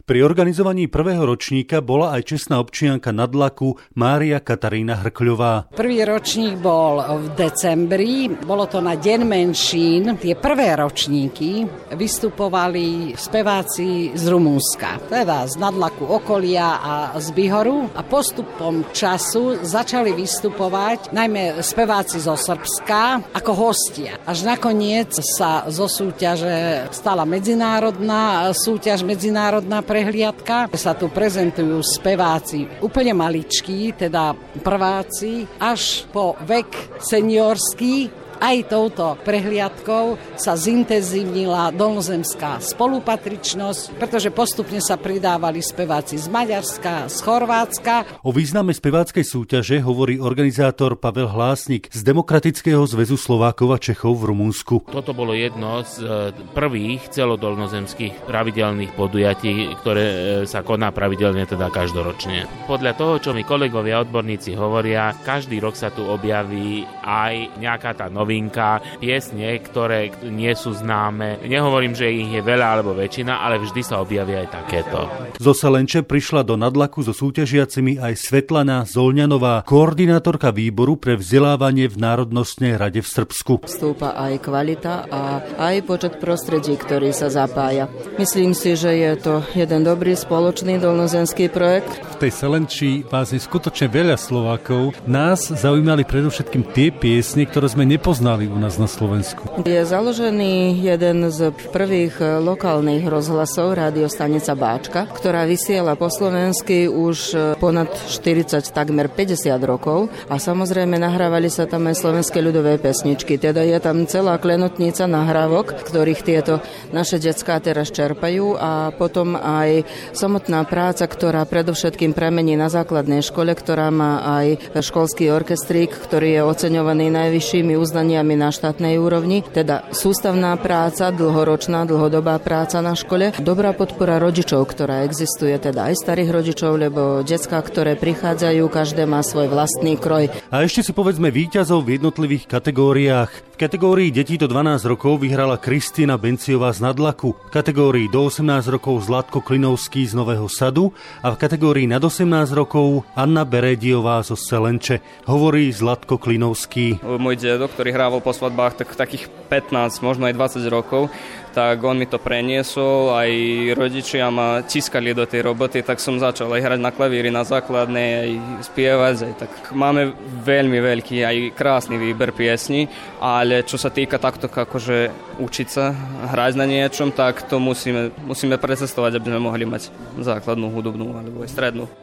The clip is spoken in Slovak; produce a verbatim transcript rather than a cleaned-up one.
Pri organizovaní prvého ročníka bola aj čestná občianka Nadlaku Mária Katarína Hrkľová. Prvý ročník bol v decembri, bolo to na Deň menšín. Tie prvé ročníky vystupovali speváci z Rumunska, teda z Nadlaku, okolia a z Bihoru. A postupom času začali vystupovať najmä speváci zo Srbska ako hostia. Až nakoniec sa zo súťaže stala medzinárodná súťaž, medzinárodná prehliadka. Sa tu prezentujú speváci úplne maličkí, teda prváci, až po vek seniorský. Aj touto prehliadkou sa zintenzívnila dolnozemská spolupatričnosť, pretože postupne sa pridávali speváci z Maďarska, z Chorvátska. O význame speváckej súťaže hovorí organizátor Pavel Hlásnik z Demokratického zväzu Slovákov a Čechov v Rumunsku. Toto bolo jedno z prvých celodolnozemských pravidelných podujatí, ktoré sa koná pravidelne, teda každoročne. Podľa toho, čo mi kolegovia odborníci hovoria, každý rok sa tu objaví aj nejaká tá novinka, piesne, ktoré nie sú známe. Nehovorím, že ich je veľa alebo väčšina, ale vždy sa objavia aj takéto. Zo Selenče prišla do Nadlaku so súťažiacimi aj Svetlana Zolňanová, koordinátorka výboru pre vzdelávanie v Národnostnej rade v Srbsku. Stúpa aj kvalita a aj počet prostredí, ktorý sa zapája. Myslím si, že je to jeden dobrý spoločný dolnozemský projekt. V tej Selenči vás je skutočne veľa Slovákov. Nás zaujímali predovšetkým tie piesne, ktoré sme nepoznali u nás na Slovensku. Je založený jeden z prvých lokálnych rozhlasov, rádiostanica Báčka, ktorá vysiela po slovensky už ponad štyridsať, takmer päťdesiat rokov a samozrejme nahrávali sa tam aj slovenské ľudové pesničky. Teda je tam celá klenotnica nahrávok, ktorých tieto naše decká teraz čerpajú a potom aj samotná práca, ktorá predovšetkým pramení na základnej škole, ktorá má aj školský orchestrík, ktorý je oceňovaný najvyššími uznaniami na štátnej úrovni, teda sústavná práca, dlhoročná, dlhodobá práca na škole, dobrá podpora rodičov, ktorá existuje, teda aj starých rodičov, lebo decká, ktoré prichádzajú, každé má svoj vlastný kroj. A ešte si povedzme víťazov v jednotlivých kategóriách. V kategórii detí do dvanásť rokov vyhrala Kristína Benciová z Nadlaku, v kategórii do osemnásť rokov Zlatko Klinovský z Nového Sadu a v kategórii nad osemnásť rokov Anna Berediová zo Selenče, hovorí Zlatko Klinovský. Môj dedo, ktorý hrával po svadbách tak takých pätnásť, možno aj dvadsať rokov, tak on mi to preniesol, aj rodičia ma tiskali do tej roboty, tak som začal aj hrať na klavíri na základnej, aj spievať, aj tak máme veľmi veľký, aj krásny výber piesní, ale čo sa týka takto akože učiť sa, hrať na niečom, tak to musíme, musíme precestovať, aby sme mohli mať základnú hudobnú alebo aj strednú.